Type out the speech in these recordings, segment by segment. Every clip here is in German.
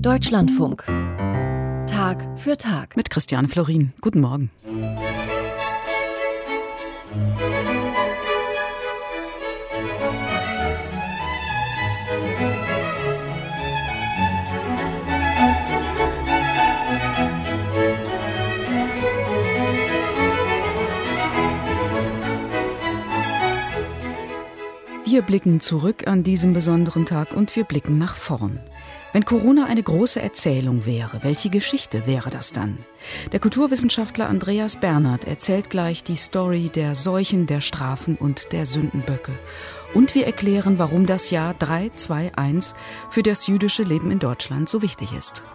Deutschlandfunk. Tag für Tag. Mit Christiane Florin. Guten Morgen. Wir blicken zurück an diesem besonderen Tag und wir blicken nach vorn. Wenn Corona eine große Erzählung wäre, welche Geschichte wäre das dann? Der Kulturwissenschaftler Andreas Bernhard erzählt gleich die Story der Seuchen, der Strafen und der Sündenböcke. Und wir erklären, warum das Jahr 321 für das jüdische Leben in Deutschland so wichtig ist.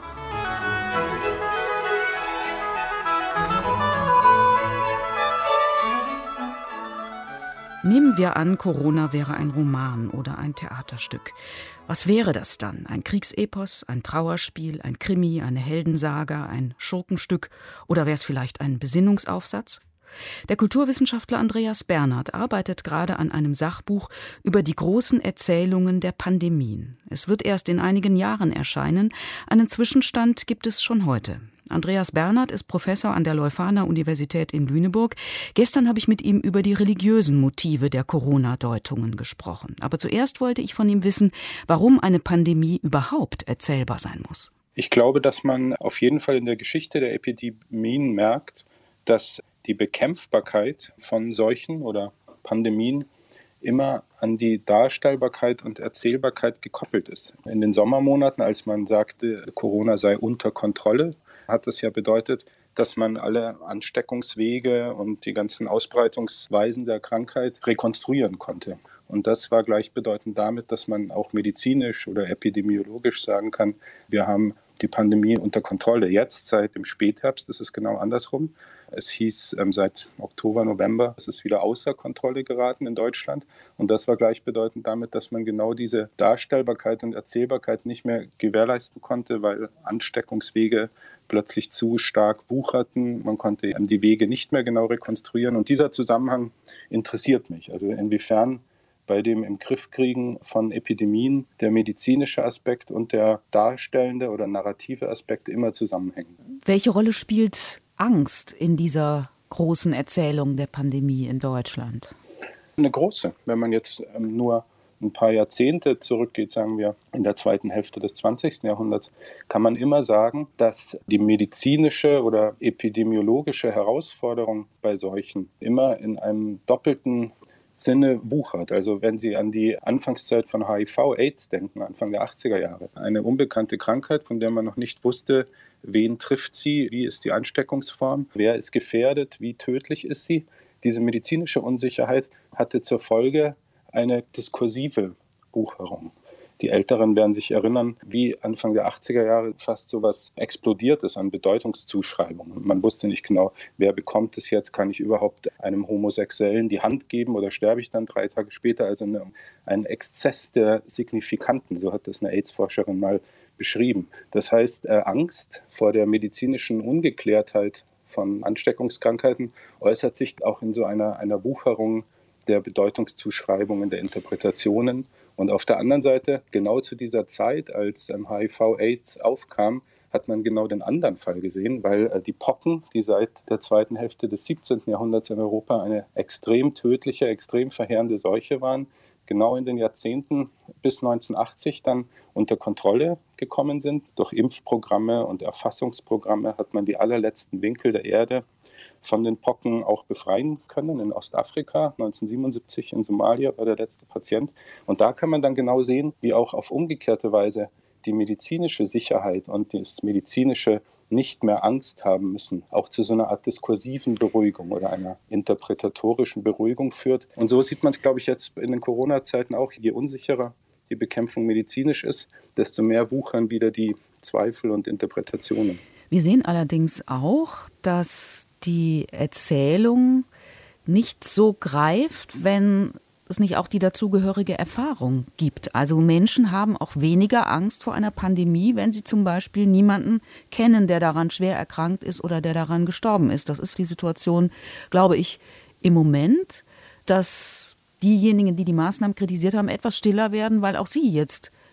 Nehmen wir an, Corona wäre ein Roman oder ein Theaterstück. Was wäre das dann? Ein Kriegsepos, ein Trauerspiel, ein Krimi, eine Heldensaga, ein Schurkenstück oder wäre es vielleicht ein Besinnungsaufsatz? Der Kulturwissenschaftler Andreas Bernhard arbeitet gerade an einem Sachbuch über die großen Erzählungen der Pandemien. Es wird erst in einigen Jahren erscheinen. Einen Zwischenstand gibt es schon heute. Andreas Bernhard ist Professor an der Leuphana-Universität in Lüneburg. Gestern habe ich mit ihm über die religiösen Motive der Corona-Deutungen gesprochen. Aber zuerst wollte ich von ihm wissen, warum eine Pandemie überhaupt erzählbar sein muss. Ich glaube, dass man auf jeden Fall in der Geschichte der Epidemien merkt, dass die Bekämpfbarkeit von Seuchen oder Pandemien immer an die Darstellbarkeit und Erzählbarkeit gekoppelt ist. In den Sommermonaten, als man sagte, Corona sei unter Kontrolle, hat das ja bedeutet, dass man alle Ansteckungswege und die ganzen Ausbreitungsweisen der Krankheit rekonstruieren konnte. Und das war gleichbedeutend damit, dass man auch medizinisch oder epidemiologisch sagen kann, wir haben die Pandemie unter Kontrolle. Jetzt, seit dem Spätherbst, ist es genau andersrum. Es hieß seit Oktober, November, es ist wieder außer Kontrolle geraten in Deutschland. Und das war gleichbedeutend damit, dass man genau diese Darstellbarkeit und Erzählbarkeit nicht mehr gewährleisten konnte, weil Ansteckungswege plötzlich zu stark wucherten. Man konnte die Wege nicht mehr genau rekonstruieren. Und dieser Zusammenhang interessiert mich. Also inwiefern bei dem im Griff kriegen von Epidemien der medizinische Aspekt und der darstellende oder narrative Aspekt immer zusammenhängen. Welche Rolle spielt Angst in dieser großen Erzählung der Pandemie in Deutschland? Eine große. Wenn man jetzt nur ein paar Jahrzehnte zurückgeht, sagen wir in der zweiten Hälfte des 20. Jahrhunderts, kann man immer sagen, dass die medizinische oder epidemiologische Herausforderung bei Seuchen immer in einem doppelten Sinne wuchert. Also wenn Sie an die Anfangszeit von HIV-Aids denken, Anfang der 80er Jahre, eine unbekannte Krankheit, von der man noch nicht wusste, wen trifft sie, wie ist die Ansteckungsform, wer ist gefährdet, wie tödlich ist sie. Diese medizinische Unsicherheit hatte zur Folge eine diskursive Wucherung. Die Älteren werden sich erinnern, wie Anfang der 80er Jahre fast so was explodiert ist an Bedeutungszuschreibungen. Man wusste nicht genau, wer bekommt es jetzt, kann ich überhaupt einem Homosexuellen die Hand geben oder sterbe ich dann 3 Tage später? Also ein Exzess der Signifikanten, so hat das eine AIDS-Forscherin mal beschrieben. Das heißt, Angst vor der medizinischen Ungeklärtheit von Ansteckungskrankheiten äußert sich auch in so einer Wucherung der Bedeutungszuschreibungen, der Interpretationen. Und auf der anderen Seite, genau zu dieser Zeit, als HIV-Aids aufkam, hat man genau den anderen Fall gesehen, weil die Pocken, die seit der zweiten Hälfte des 17. Jahrhunderts in Europa eine extrem tödliche, extrem verheerende Seuche waren, genau in den Jahrzehnten bis 1980 dann unter Kontrolle gekommen sind. Durch Impfprogramme und Erfassungsprogramme hat man die allerletzten Winkel der Erde von den Pocken auch befreien können. In Ostafrika 1977 in Somalia war der letzte Patient. Und da kann man dann genau sehen, wie auch auf umgekehrte Weise die medizinische Sicherheit und das medizinische nicht mehr Angst haben müssen, auch zu so einer Art diskursiven Beruhigung oder einer interpretatorischen Beruhigung führt. Und so sieht man es, glaube ich, jetzt in den Corona-Zeiten auch. Je unsicherer die Bekämpfung medizinisch ist, desto mehr wuchern wieder die Zweifel und Interpretationen. Wir sehen allerdings auch, dass die Erzählung nicht so greift, wenn es nicht auch die dazugehörige Erfahrung gibt. Also Menschen haben auch weniger Angst vor einer Pandemie, wenn sie zum Beispiel niemanden kennen, der daran schwer erkrankt ist oder der daran gestorben ist. Das ist die Situation, glaube ich, im Moment, dass diejenigen, die die Maßnahmen kritisiert haben, etwas stiller werden, weil auch sie jetzt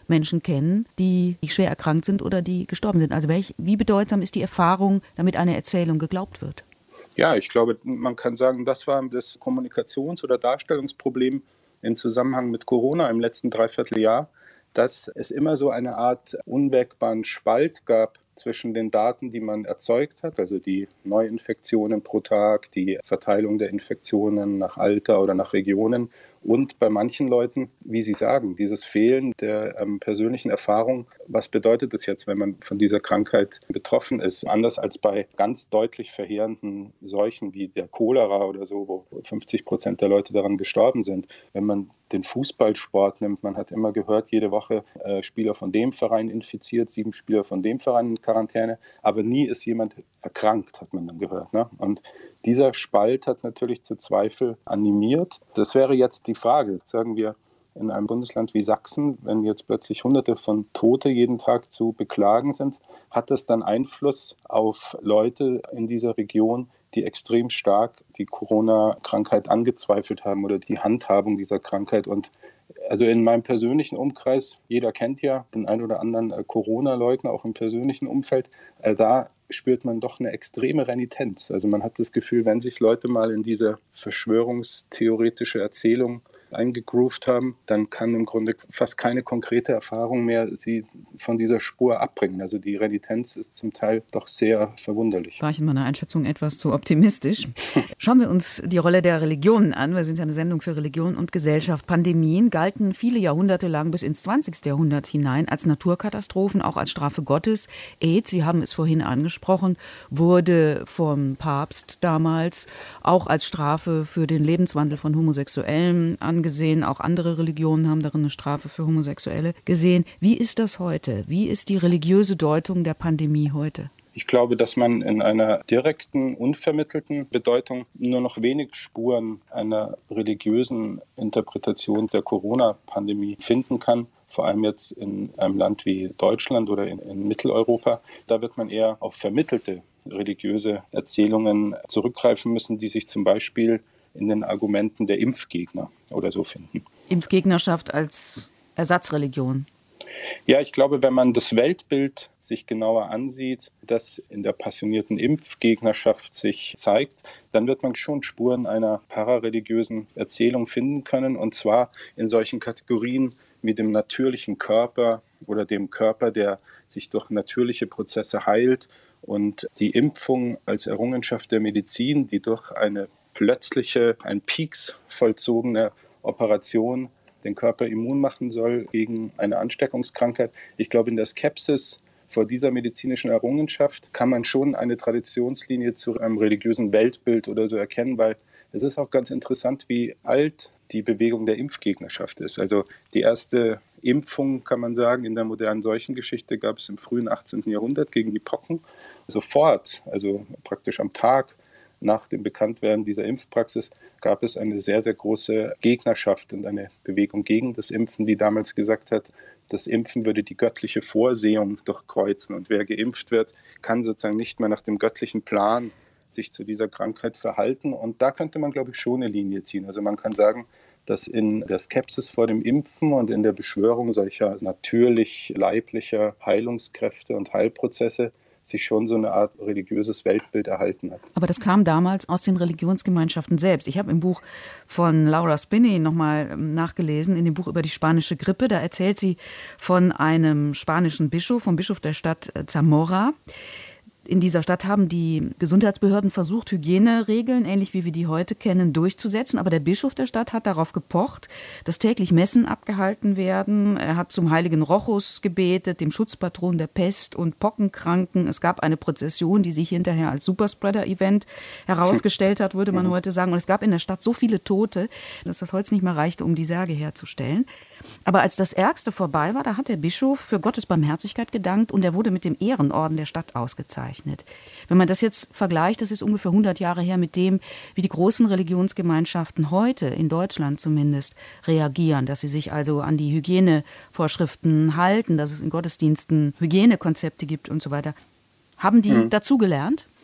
Menschen kennen, die schwer erkrankt sind oder die gestorben sind. Also wie bedeutsam ist die Erfahrung, damit eine Erzählung geglaubt wird? Ja, ich glaube, man kann sagen, das war das Kommunikations- oder Darstellungsproblem im Zusammenhang mit Corona im letzten Dreivierteljahr, dass es immer so eine Art unwägbaren Spalt gab zwischen den Daten, die man erzeugt hat, also die Neuinfektionen pro Tag, die Verteilung der Infektionen nach Alter oder nach Regionen und bei manchen Leuten, wie Sie sagen, dieses Fehlen der persönlichen Erfahrung. Was bedeutet es jetzt, wenn man von dieser Krankheit betroffen ist? Anders als bei ganz deutlich verheerenden Seuchen wie der Cholera oder so, wo 50% der Leute daran gestorben sind. Wenn man den Fußballsport nimmt, man hat immer gehört, jede Woche Spieler von dem Verein infiziert, 7 Spieler von dem Verein in Quarantäne, aber nie ist jemand erkrankt, hat man dann gehört. Ne? Und dieser Spalt hat natürlich zu Zweifel animiert. Das wäre jetzt die Frage, sagen wir, in einem Bundesland wie Sachsen, wenn jetzt plötzlich Hunderte von Tote jeden Tag zu beklagen sind, hat das dann Einfluss auf Leute in dieser Region, die extrem stark die Corona-Krankheit angezweifelt haben oder die Handhabung dieser Krankheit. Und also in meinem persönlichen Umkreis, jeder kennt ja den ein oder anderen Corona-Leugner, auch im persönlichen Umfeld, da spürt man doch eine extreme Renitenz. Also man hat das Gefühl, wenn sich Leute mal in diese verschwörungstheoretische Erzählung eingegroovt haben, dann kann im Grunde fast keine konkrete Erfahrung mehr sie von dieser Spur abbringen. Also die Renitenz ist zum Teil doch sehr verwunderlich. War ich in meiner Einschätzung etwas zu optimistisch. Schauen wir uns die Rolle der Religionen an. Wir sind ja eine Sendung für Religion und Gesellschaft. Pandemien galten viele Jahrhunderte lang bis ins 20. Jahrhundert hinein als Naturkatastrophen, auch als Strafe Gottes. AIDS, Sie haben es vorhin angesprochen, wurde vom Papst damals auch als Strafe für den Lebenswandel von Homosexuellen angesehen. Auch andere Religionen haben darin eine Strafe für Homosexuelle gesehen. Wie ist das heute? Wie ist die religiöse Deutung der Pandemie heute? Ich glaube, dass man in einer direkten, unvermittelten Bedeutung nur noch wenig Spuren einer religiösen Interpretation der Corona-Pandemie finden kann. Vor allem jetzt in einem Land wie Deutschland oder in Mitteleuropa. Da wird man eher auf vermittelte religiöse Erzählungen zurückgreifen müssen, die sich zum Beispiel in den Argumenten der Impfgegner oder so finden. Impfgegnerschaft als Ersatzreligion. Ja, ich glaube, wenn man das Weltbild sich genauer ansieht, das in der passionierten Impfgegnerschaft sich zeigt, dann wird man schon Spuren einer parareligiösen Erzählung finden können, und zwar in solchen Kategorien wie dem natürlichen Körper oder dem Körper, der sich durch natürliche Prozesse heilt, und die Impfung als Errungenschaft der Medizin, die durch eine plötzliche, ein Pieks vollzogene Operation den Körper immun machen soll gegen eine Ansteckungskrankheit. Ich glaube, in der Skepsis vor dieser medizinischen Errungenschaft kann man schon eine Traditionslinie zu einem religiösen Weltbild oder so erkennen, weil es ist auch ganz interessant, wie alt die Bewegung der Impfgegnerschaft ist. Also die erste Impfung, kann man sagen, in der modernen Seuchengeschichte gab es im frühen 18. Jahrhundert gegen die Pocken. Sofort, also praktisch am Tag nach dem Bekanntwerden dieser Impfpraxis, gab es eine sehr, sehr große Gegnerschaft und eine Bewegung gegen das Impfen, die damals gesagt hat, das Impfen würde die göttliche Vorsehung durchkreuzen. Und wer geimpft wird, kann sozusagen nicht mehr nach dem göttlichen Plan sich zu dieser Krankheit verhalten. Und da könnte man, glaube ich, schon eine Linie ziehen. Also man kann sagen, dass in der Skepsis vor dem Impfen und in der Beschwörung solcher natürlich leiblicher Heilungskräfte und Heilprozesse sich schon so eine Art religiöses Weltbild erhalten hat. Aber das kam damals aus den Religionsgemeinschaften selbst. Ich habe im Buch von Laura Spinney nochmal nachgelesen, in dem Buch über die spanische Grippe. Da erzählt sie von einem spanischen Bischof, vom Bischof der Stadt Zamora. In dieser Stadt haben die Gesundheitsbehörden versucht, Hygieneregeln, ähnlich wie wir die heute kennen, durchzusetzen. Aber der Bischof der Stadt hat darauf gepocht, dass täglich Messen abgehalten werden. Er hat zum heiligen Rochus gebetet, dem Schutzpatron der Pest- und Pockenkranken. Es gab eine Prozession, die sich hinterher als Superspreader-Event herausgestellt hat, würde man heute sagen. Und es gab in der Stadt so viele Tote, dass das Holz nicht mehr reichte, um die Särge herzustellen. Aber als das Ärgste vorbei war, da hat der Bischof für Gottes Barmherzigkeit gedankt und er wurde mit dem Ehrenorden der Stadt ausgezeichnet. Wenn man das jetzt vergleicht, das ist ungefähr 100 Jahre her mit dem, wie die großen Religionsgemeinschaften heute, in Deutschland zumindest, reagieren, dass sie sich also an die Hygienevorschriften halten, dass es in Gottesdiensten Hygienekonzepte gibt und so weiter. Haben die dazugelernt?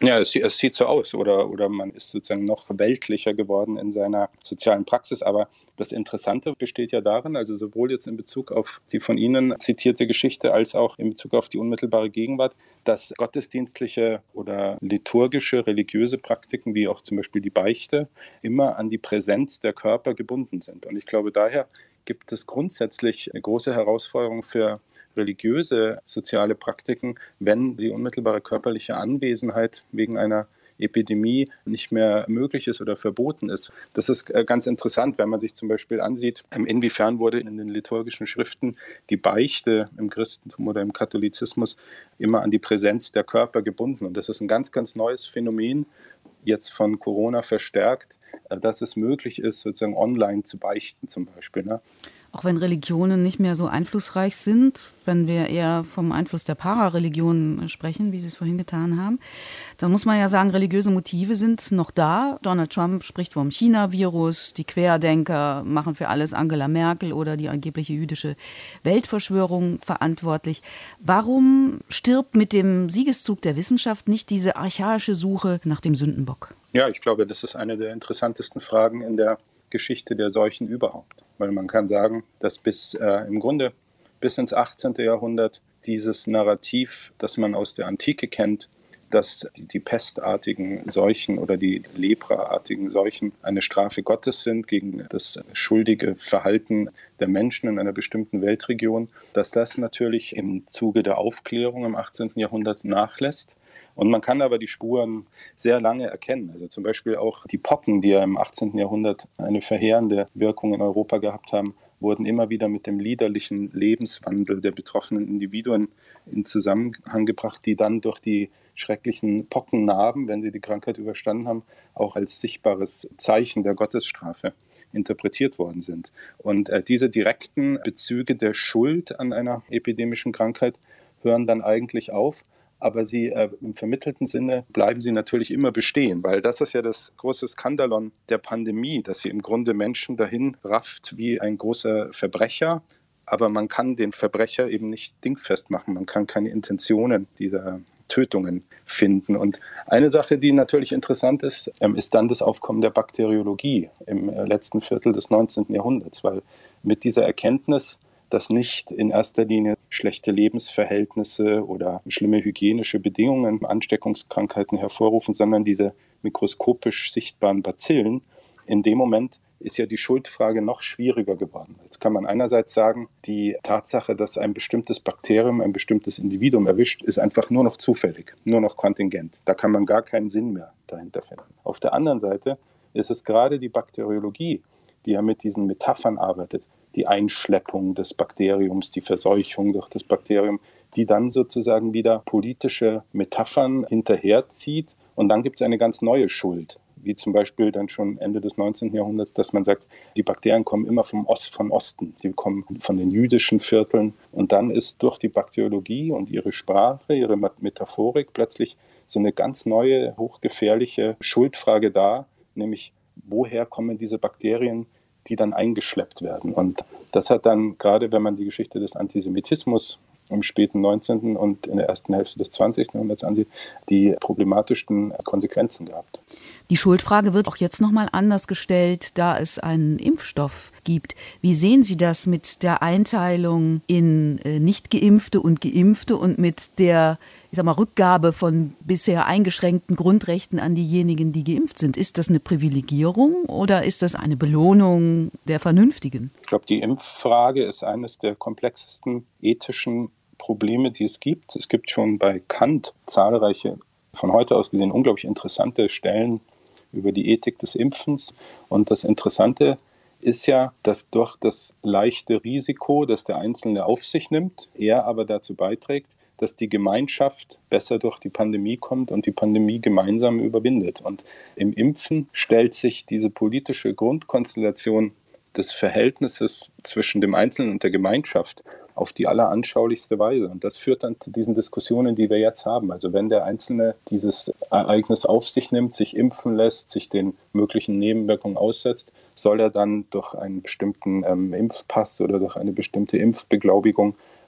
Ja, es sieht so aus oder man ist sozusagen noch weltlicher geworden in seiner sozialen Praxis. Aber das Interessante besteht ja darin, also sowohl jetzt in Bezug auf die von Ihnen zitierte Geschichte als auch in Bezug auf die unmittelbare Gegenwart, dass gottesdienstliche oder liturgische, religiöse Praktiken, wie auch zum Beispiel die Beichte, immer an die Präsenz der Körper gebunden sind. Und ich glaube, daher gibt es grundsätzlich eine große Herausforderung für religiöse soziale Praktiken, wenn die unmittelbare körperliche Anwesenheit wegen einer Epidemie nicht mehr möglich ist oder verboten ist. Das ist ganz interessant, wenn man sich zum Beispiel ansieht, inwiefern wurde in den liturgischen Schriften die Beichte im Christentum oder im Katholizismus immer an die Präsenz der Körper gebunden. Und das ist ein ganz, ganz neues Phänomen, jetzt von Corona verstärkt, dass es möglich ist, sozusagen online zu beichten zum Beispiel. Ne? Auch wenn Religionen nicht mehr so einflussreich sind, wenn wir eher vom Einfluss der Parareligionen sprechen, wie Sie es vorhin getan haben, dann muss man ja sagen, religiöse Motive sind noch da. Donald Trump spricht vom China-Virus, die Querdenker machen für alles Angela Merkel oder die angebliche jüdische Weltverschwörung verantwortlich. Warum stirbt mit dem Siegeszug der Wissenschaft nicht diese archaische Suche nach dem Sündenbock? Ja, ich glaube, das ist eine der interessantesten Fragen in der Geschichte der Seuchen überhaupt. Weil man kann sagen, dass im Grunde bis ins 18. Jahrhundert dieses Narrativ, das man aus der Antike kennt, dass die pestartigen Seuchen oder die lepraartigen Seuchen eine Strafe Gottes sind gegen das schuldige Verhalten der Menschen in einer bestimmten Weltregion, dass das natürlich im Zuge der Aufklärung im 18. Jahrhundert nachlässt. Und man kann aber die Spuren sehr lange erkennen. Also zum Beispiel auch die Pocken, die ja im 18. Jahrhundert eine verheerende Wirkung in Europa gehabt haben, wurden immer wieder mit dem liederlichen Lebenswandel der betroffenen Individuen in Zusammenhang gebracht, die dann durch die schrecklichen Pockennarben, wenn sie die Krankheit überstanden haben, auch als sichtbares Zeichen der Gottesstrafe interpretiert worden sind. Und diese direkten Bezüge der Schuld an einer epidemischen Krankheit hören dann eigentlich auf. Aber sie im vermittelten Sinne bleiben sie natürlich immer bestehen, weil das ist ja das große Skandalon der Pandemie, dass sie im Grunde Menschen dahin rafft wie ein großer Verbrecher, aber man kann den Verbrecher eben nicht dingfest machen, man kann keine Intentionen dieser Tötungen finden. Und eine Sache, die natürlich interessant ist, ist dann das Aufkommen der Bakteriologie im letzten Viertel des 19. Jahrhunderts, weil mit dieser Erkenntnis, dass nicht in erster Linie schlechte Lebensverhältnisse oder schlimme hygienische Bedingungen Ansteckungskrankheiten hervorrufen, sondern diese mikroskopisch sichtbaren Bazillen. In dem Moment ist ja die Schuldfrage noch schwieriger geworden. Jetzt kann man einerseits sagen, die Tatsache, dass ein bestimmtes Bakterium ein bestimmtes Individuum erwischt, ist einfach nur noch zufällig, nur noch kontingent. Da kann man gar keinen Sinn mehr dahinter finden. Auf der anderen Seite ist es gerade die Bakteriologie, die ja mit diesen Metaphern arbeitet, die Einschleppung des Bakteriums, die Verseuchung durch das Bakterium, die dann sozusagen wieder politische Metaphern hinterherzieht. Und dann gibt es eine ganz neue Schuld, wie zum Beispiel dann schon Ende des 19. Jahrhunderts, dass man sagt, die Bakterien kommen immer von Osten, die kommen von den jüdischen Vierteln. Und dann ist durch die Bakteriologie und ihre Sprache, ihre Metaphorik plötzlich so eine ganz neue, hochgefährliche Schuldfrage da, nämlich woher kommen diese Bakterien, die dann eingeschleppt werden. Und das hat dann, gerade wenn man die Geschichte des Antisemitismus im späten 19. und in der ersten Hälfte des 20. Jahrhunderts ansieht, die problematischsten Konsequenzen gehabt. Die Schuldfrage wird auch jetzt nochmal anders gestellt, da es einen Impfstoff gibt. Wie sehen Sie das mit der Einteilung in Nicht-Geimpfte und Geimpfte und mit der Rückgabe von bisher eingeschränkten Grundrechten an diejenigen, die geimpft sind? Ist das eine Privilegierung oder ist das eine Belohnung der Vernünftigen? Ich glaube, die Impffrage ist eines der komplexesten ethischen Probleme, die es gibt. Es gibt schon bei Kant zahlreiche, von heute aus gesehen unglaublich interessante Stellen über die Ethik des Impfens. Und das Interessante ist ja, dass durch das leichte Risiko, das der Einzelne auf sich nimmt, er aber dazu beiträgt, dass die Gemeinschaft besser durch die Pandemie kommt und die Pandemie gemeinsam überwindet. Und im Impfen stellt sich diese politische Grundkonstellation des Verhältnisses zwischen dem Einzelnen und der Gemeinschaft auf die alleranschaulichste Weise. Und das führt dann zu diesen Diskussionen, die wir jetzt haben. Also wenn der Einzelne dieses Ereignis auf sich nimmt, sich impfen lässt, sich den möglichen Nebenwirkungen aussetzt, soll er dann durch einen bestimmten Impfpass oder durch eine bestimmte Impfbeglaubigung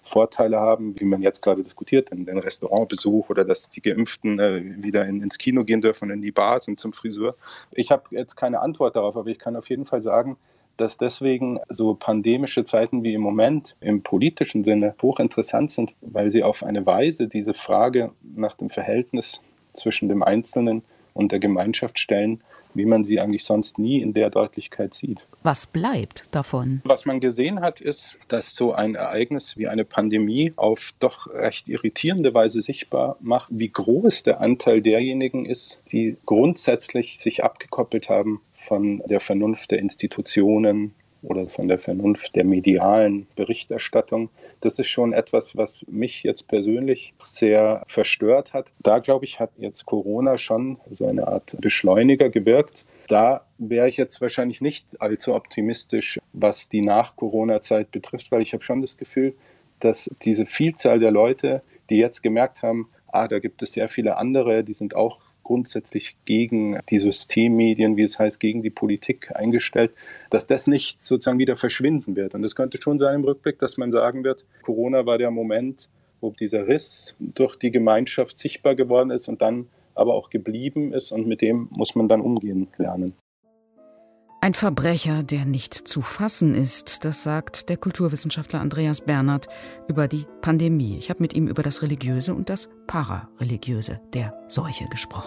Vorteile haben, wie man jetzt gerade diskutiert, den Restaurantbesuch oder dass die Geimpften wieder ins Kino gehen dürfen und in die Bars und zum Friseur. Ich habe jetzt keine Antwort darauf, aber ich kann auf jeden Fall sagen, dass deswegen so pandemische Zeiten wie im Moment im politischen Sinne hochinteressant sind, weil sie auf eine Weise diese Frage nach dem Verhältnis zwischen dem Einzelnen und der Gemeinschaft stellen, wie man sie eigentlich sonst nie in der Deutlichkeit sieht. Was bleibt davon? Was man gesehen hat, ist, dass so ein Ereignis wie eine Pandemie auf doch recht irritierende Weise sichtbar macht, wie groß der Anteil derjenigen ist, die grundsätzlich sich abgekoppelt haben von der Vernunft der Institutionen oder von der Vernunft der medialen Berichterstattung. Das ist schon etwas, was mich jetzt persönlich sehr verstört hat. Da, glaube ich, hat jetzt Corona schon so eine Art Beschleuniger gewirkt. Da wäre ich jetzt wahrscheinlich nicht allzu optimistisch, was die Nach-Corona-Zeit betrifft, weil ich habe schon das Gefühl, dass diese Vielzahl der Leute, die jetzt gemerkt haben, da gibt es sehr viele andere, die sind auch grundsätzlich gegen die Systemmedien, wie es heißt, gegen die Politik eingestellt, dass das nicht sozusagen wieder verschwinden wird. Und es könnte schon sein im Rückblick, dass man sagen wird, Corona war der Moment, wo dieser Riss durch die Gemeinschaft sichtbar geworden ist und dann aber auch geblieben ist und mit dem muss man dann umgehen lernen. Ein Verbrecher, der nicht zu fassen ist, das sagt der Kulturwissenschaftler Andreas Bernhard über die Pandemie. Ich habe mit ihm über das Religiöse und das Parareligiöse der Seuche gesprochen.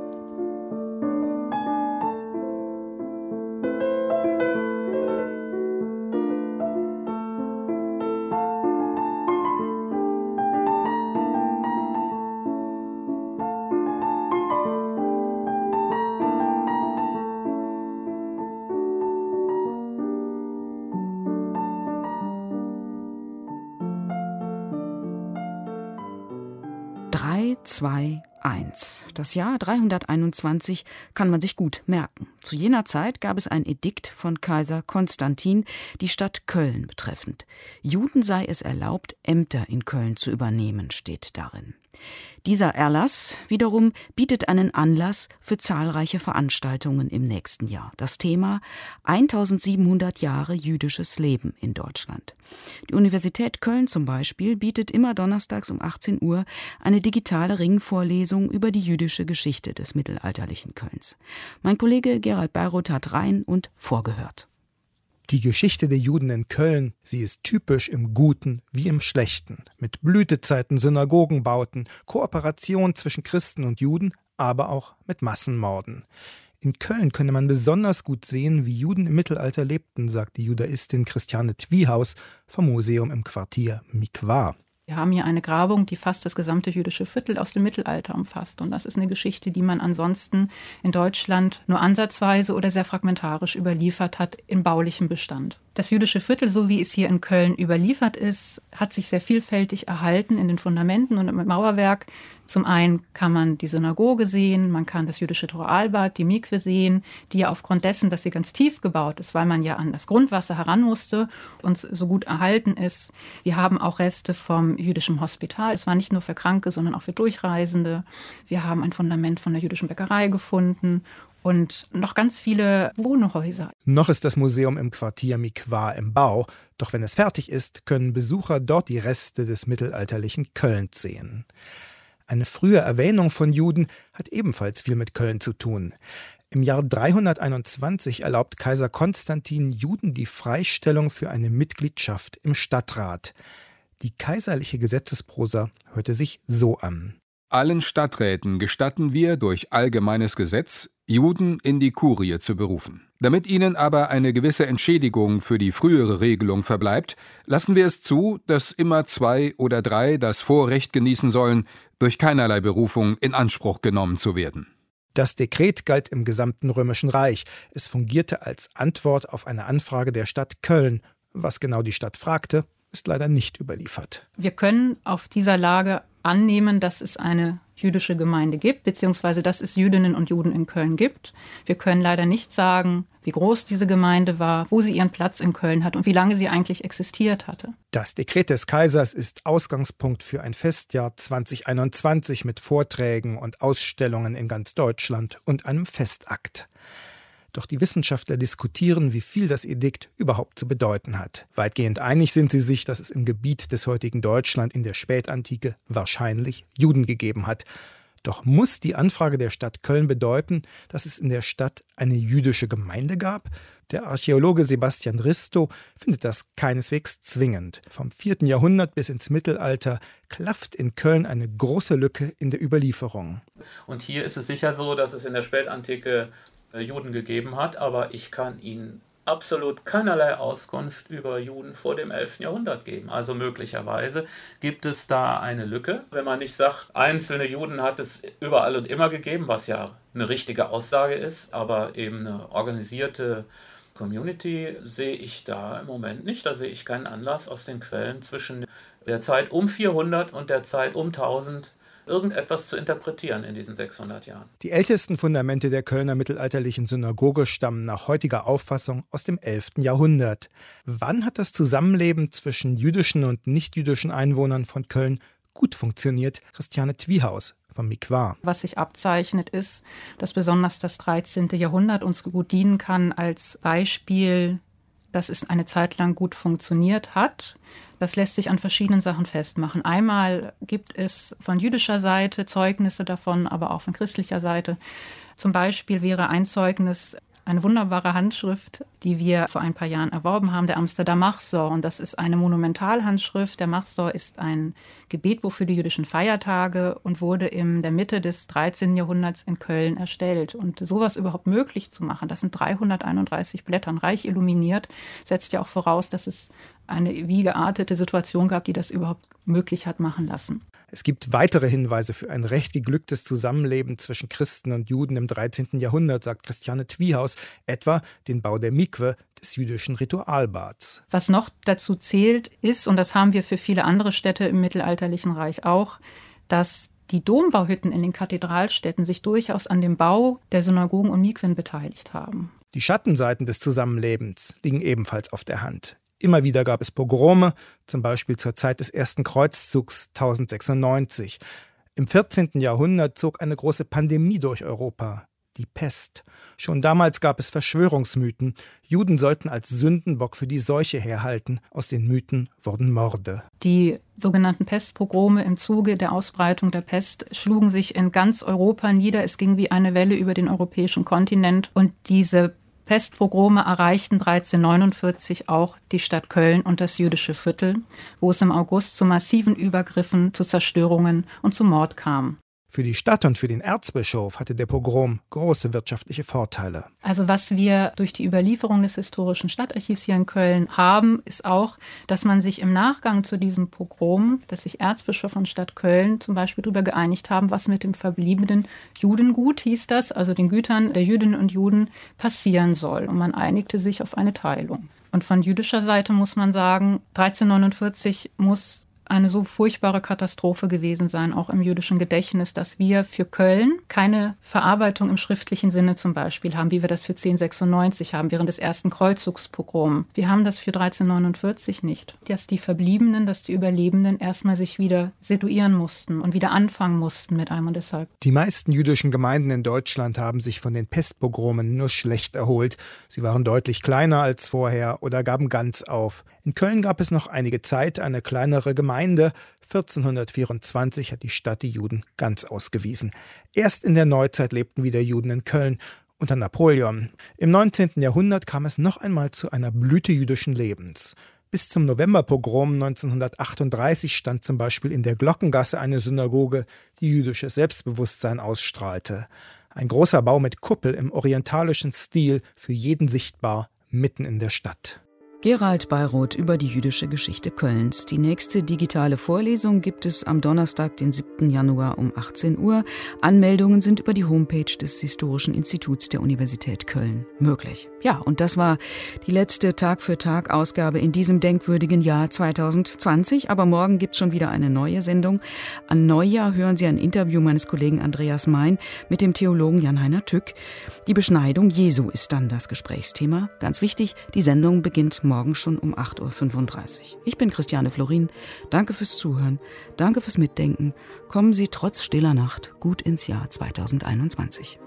Das Jahr 321 kann man sich gut merken. Zu jener Zeit gab es ein Edikt von Kaiser Konstantin, die Stadt Köln betreffend. Juden sei es erlaubt, Ämter in Köln zu übernehmen, steht darin. Dieser Erlass wiederum bietet einen Anlass für zahlreiche Veranstaltungen im nächsten Jahr. Das Thema 1700 Jahre jüdisches Leben in Deutschland. Die Universität Köln zum Beispiel bietet immer donnerstags um 18 Uhr eine digitale Ringvorlesung über die jüdische Geschichte des mittelalterlichen Kölns. Mein Kollege Gerald Beiroth hat rein und vorgehört. Die Geschichte der Juden in Köln, sie ist typisch im Guten wie im Schlechten. Mit Blütezeiten, Synagogenbauten, Kooperation zwischen Christen und Juden, aber auch mit Massenmorden. In Köln könne man besonders gut sehen, wie Juden im Mittelalter lebten, sagt die Judaistin Christiane Twiehaus vom Museum im Quartier Mikva. Wir haben hier eine Grabung, die fast das gesamte jüdische Viertel aus dem Mittelalter umfasst. Und das ist eine Geschichte, die man ansonsten in Deutschland nur ansatzweise oder sehr fragmentarisch überliefert hat im baulichen Bestand. Das jüdische Viertel, so wie es hier in Köln überliefert ist, hat sich sehr vielfältig erhalten in den Fundamenten und im Mauerwerk. Zum einen kann man die Synagoge sehen, man kann das jüdische Ritualbad, die Mikwe sehen, die ja aufgrund dessen, dass sie ganz tief gebaut ist, weil man ja an das Grundwasser heran musste und so gut erhalten ist. Wir haben auch Reste vom jüdischen Hospital. Es war nicht nur für Kranke, sondern auch für Durchreisende. Wir haben ein Fundament von der jüdischen Bäckerei gefunden. Und noch ganz viele Wohnhäuser. Noch ist das Museum im Quartier Mikva im Bau, doch wenn es fertig ist, können Besucher dort die Reste des mittelalterlichen Kölns sehen. Eine frühe Erwähnung von Juden hat ebenfalls viel mit Köln zu tun. Im Jahr 321 erlaubt Kaiser Konstantin Juden die Freistellung für eine Mitgliedschaft im Stadtrat. Die kaiserliche Gesetzesprosa hörte sich so an. Allen Stadträten gestatten wir durch allgemeines Gesetz, Juden in die Kurie zu berufen. Damit ihnen aber eine gewisse Entschädigung für die frühere Regelung verbleibt, lassen wir es zu, dass immer 2 oder 3 das Vorrecht genießen sollen, durch keinerlei Berufung in Anspruch genommen zu werden. Das Dekret galt im gesamten Römischen Reich. Es fungierte als Antwort auf eine Anfrage der Stadt Köln. Was genau die Stadt fragte, ist leider nicht überliefert. Wir können auf dieser Lage annehmen, dass es eine jüdische Gemeinde gibt, beziehungsweise dass es Jüdinnen und Juden in Köln gibt. Wir können leider nicht sagen, wie groß diese Gemeinde war, wo sie ihren Platz in Köln hat und wie lange sie eigentlich existiert hatte. Das Dekret des Kaisers ist Ausgangspunkt für ein Festjahr 2021 mit Vorträgen und Ausstellungen in ganz Deutschland und einem Festakt. Doch die Wissenschaftler diskutieren, wie viel das Edikt überhaupt zu bedeuten hat. Weitgehend einig sind sie sich, dass es im Gebiet des heutigen Deutschland in der Spätantike wahrscheinlich Juden gegeben hat. Doch muss die Anfrage der Stadt Köln bedeuten, dass es in der Stadt eine jüdische Gemeinde gab? Der Archäologe Sebastian Risto findet das keineswegs zwingend. Vom 4. Jahrhundert bis ins Mittelalter klafft in Köln eine große Lücke in der Überlieferung. Und hier ist es sicher so, dass es in der Spätantike Juden gegeben hat, aber ich kann Ihnen absolut keinerlei Auskunft über Juden vor dem 11. Jahrhundert geben. Also möglicherweise gibt es da eine Lücke. Wenn man nicht sagt, einzelne Juden hat es überall und immer gegeben, was ja eine richtige Aussage ist, aber eben eine organisierte Community sehe ich da im Moment nicht. Da sehe ich keinen Anlass aus den Quellen zwischen der Zeit um 400 und der Zeit um 1000 irgendetwas zu interpretieren in diesen 600 Jahren. Die ältesten Fundamente der Kölner mittelalterlichen Synagoge stammen nach heutiger Auffassung aus dem 11. Jahrhundert. Wann hat das Zusammenleben zwischen jüdischen und nichtjüdischen Einwohnern von Köln gut funktioniert? Christiane Twiehaus vom Miqwa. Was sich abzeichnet, ist, dass besonders das 13. Jahrhundert uns gut dienen kann als Beispiel, dass es eine Zeit lang gut funktioniert hat. Das lässt sich an verschiedenen Sachen festmachen. Einmal gibt es von jüdischer Seite Zeugnisse davon, aber auch von christlicher Seite. Zum Beispiel wäre ein Zeugnis eine wunderbare Handschrift, die wir vor ein paar Jahren erworben haben, der Amsterdamer Machzor. Und das ist eine Monumentalhandschrift. Der Machzor ist ein Gebetbuch für die jüdischen Feiertage und wurde in der Mitte des 13. Jahrhunderts in Köln erstellt. Und sowas überhaupt möglich zu machen, das sind 331 Blättern, reich illuminiert, setzt ja auch voraus, dass es eine wie geartete Situation gab, die das überhaupt möglich hat machen lassen. Es gibt weitere Hinweise für ein recht geglücktes Zusammenleben zwischen Christen und Juden im 13. Jahrhundert, sagt Christiane Twiehaus, etwa den Bau der Mikwe, des jüdischen Ritualbads. Was noch dazu zählt, ist, und das haben wir für viele andere Städte im mittelalterlichen Reich auch, dass die Dombauhütten in den Kathedralstädten sich durchaus an dem Bau der Synagogen und Mikwen beteiligt haben. Die Schattenseiten des Zusammenlebens liegen ebenfalls auf der Hand. Immer wieder gab es Pogrome, zum Beispiel zur Zeit des ersten Kreuzzugs 1096. Im 14. Jahrhundert zog eine große Pandemie durch Europa, die Pest. Schon damals gab es Verschwörungsmythen. Juden sollten als Sündenbock für die Seuche herhalten. Aus den Mythen wurden Morde. Die sogenannten Pestpogrome im Zuge der Ausbreitung der Pest schlugen sich in ganz Europa nieder. Es ging wie eine Welle über den europäischen Kontinent. Und diese Pestpogrome erreichten 1349 auch die Stadt Köln und das jüdische Viertel, wo es im August zu massiven Übergriffen, zu Zerstörungen und zu Mord kam. Für die Stadt und für den Erzbischof hatte der Pogrom große wirtschaftliche Vorteile. Also was wir durch die Überlieferung des Historischen Stadtarchivs hier in Köln haben, ist auch, dass man sich im Nachgang zu diesem Pogrom, dass sich Erzbischof und Stadt Köln zum Beispiel darüber geeinigt haben, was mit dem verbliebenen Judengut, hieß das, also den Gütern der Jüdinnen und Juden, passieren soll. Und man einigte sich auf eine Teilung. Und von jüdischer Seite muss man sagen, 1349 muss eine so furchtbare Katastrophe gewesen sein, auch im jüdischen Gedächtnis, dass wir für Köln keine Verarbeitung im schriftlichen Sinne zum Beispiel haben, wie wir das für 1096 haben, während des ersten Kreuzzugspogroms. Wir haben das für 1349 nicht. Dass die Verbliebenen, dass die Überlebenden erstmal sich wieder situieren mussten und wieder anfangen mussten mit einem und deshalb. Die meisten jüdischen Gemeinden in Deutschland haben sich von den Pestpogromen nur schlecht erholt. Sie waren deutlich kleiner als vorher oder gaben ganz auf. In Köln gab es noch einige Zeit eine kleinere Gemeinde. 1424 hat die Stadt die Juden ganz ausgewiesen. Erst in der Neuzeit lebten wieder Juden in Köln unter Napoleon. Im 19. Jahrhundert kam es noch einmal zu einer Blüte jüdischen Lebens. Bis zum Novemberpogrom 1938 stand zum Beispiel in der Glockengasse eine Synagoge, die jüdisches Selbstbewusstsein ausstrahlte. Ein großer Bau mit Kuppel im orientalischen Stil, für jeden sichtbar, mitten in der Stadt. Gerald Beiroth über die jüdische Geschichte Kölns. Die nächste digitale Vorlesung gibt es am Donnerstag, den 7. Januar um 18 Uhr. Anmeldungen sind über die Homepage des Historischen Instituts der Universität Köln möglich. Ja, und das war die letzte Tag-für-Tag-Ausgabe in diesem denkwürdigen Jahr 2020. Aber morgen gibt's schon wieder eine neue Sendung. An Neujahr hören Sie ein Interview meines Kollegen Andreas Mein mit dem Theologen Jan-Heiner Tück. Die Beschneidung Jesu ist dann das Gesprächsthema. Ganz wichtig, die Sendung beginnt morgen schon um 8.35 Uhr. Ich bin Christiane Florin. Danke fürs Zuhören. Danke fürs Mitdenken. Kommen Sie trotz stiller Nacht gut ins Jahr 2021.